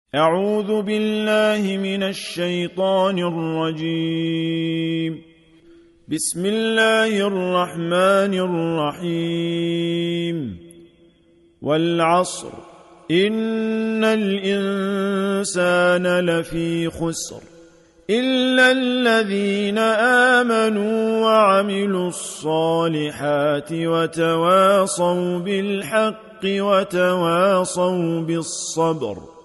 أعوذ بالله من الشيطان الرجيم. بسم الله الرحمن الرحيم. والعصر إن الإنسان لفي خسر إلا الذين آمنوا وعملوا الصالحات وتواصوا بالحق وتواصوا بالصبر.